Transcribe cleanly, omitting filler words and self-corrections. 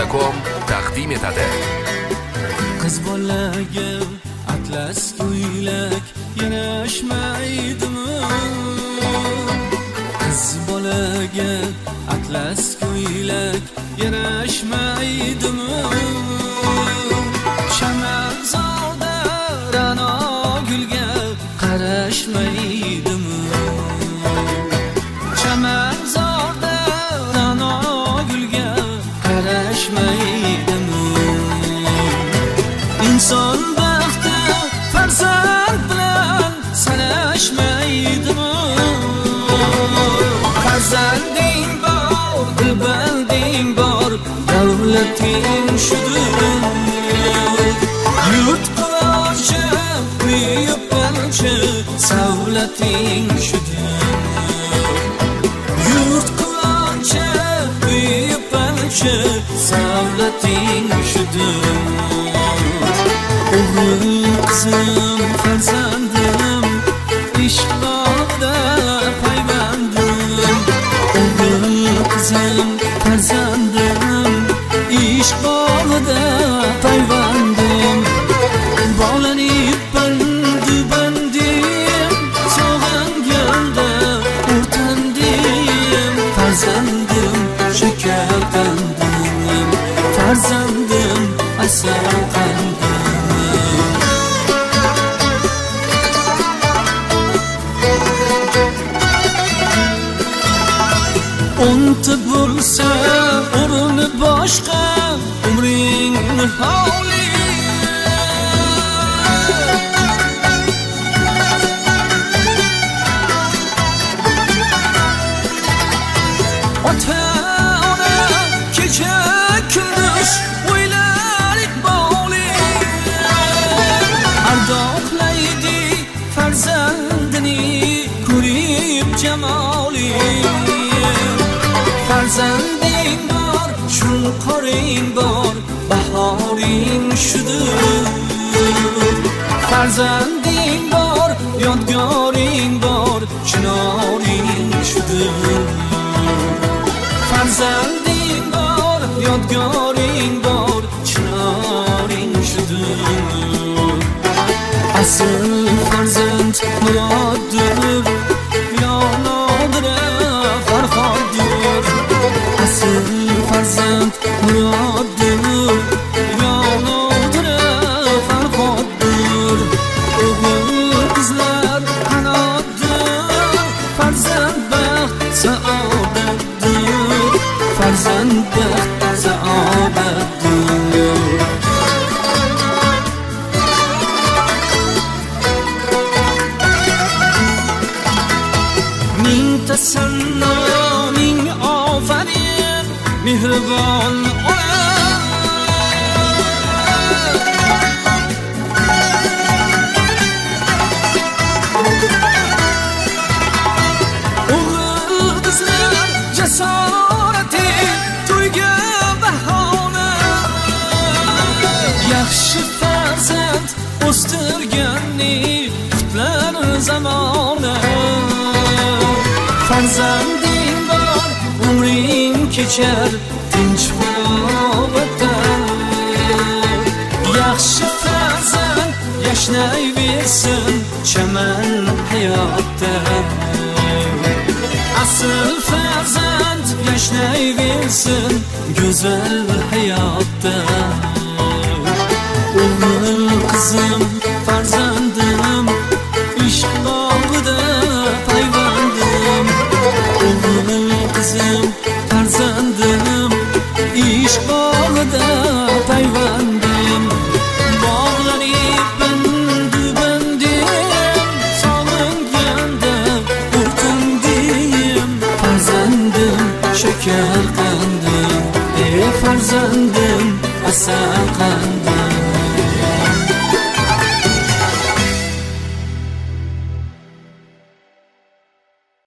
Media.com taqdim etadi. Qiz bolaga atlas ko'ylak yarashmaydimi? Qiz bolaga atlas ko'ylak yarashmaydimi? Chamanzorda ra'no gulga qarashmaydimi? Chamanzorda ra'no gulga qarashmaydimi? İnson baxti farzand bilan sanashmaydimi? Farzanding bor, dilbanding bor, davlating shudir. Yurt quruvchi, uy yupalchi, savlating shudir. Yurt quruvchi, uy yupalchi, savlating shudir. O'g'lim, qizim, farzandim, ishq bog'ida paybandim. O'g'lim, qizim, farzandim, ishq bog'ida paybandim. Bog'lanib bandim, sog'inganda o'rtandim. Farzandim, shakar qandim, farzandim, asal qandim. O'nta bo'lsa o'rni boshqa, umring nihoyli. Ota-ona kecha kunduz o'ylar iqboli, ardoqlaydi farzandini ko'rib jamoli. Farzanding bor, shunqoring bor, bahoring shudir. Farzanding bor, yodgoring bor, chinoring shudir. Farzanding bor, yodgoring bor, chinoring shudir. Asl farzand muroddir, yonodira farhoddir. Asl farzand muroddir, yonodira farhoddir. O'g'il qizlar qanotdir, farzand baxt saodatdir. Farzand baxt saodatdir. Ming tasanno, ming ofarin, mehribon ona. O'g'il qizlar jasorati, to'yga bahona. Yaxshi farzand o'stirganni qutlar zamona. Farzanding bor, umring kechar tinch farovatda. Yaxshi farzand yashnayversin chaman hayotda. Asl farzand yashnayversin go'zal hayotda. O'g'il qizim, farzandim, ishq bog'ida paybandim. O'g'il qizim, farzandim, ishq bog'ida paybandim. Bog'lanib bandim, sog'inganda o'rtandim. Farzandim, shakar qandim, farzandim, asal